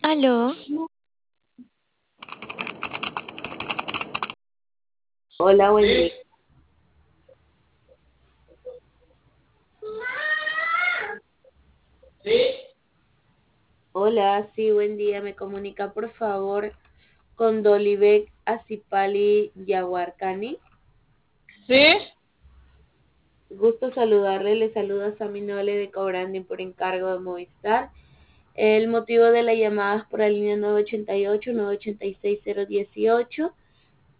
Aló, Hola, buen día. Hola, sí, buen día. Me comunica por favor con Dolibek Asipali Yaguarcani. ¿Sí? Gusto saludarle. Le saluda Sami Nole de Cobranding por encargo de Movistar. El motivo de la llamada es por la línea 988-986-018.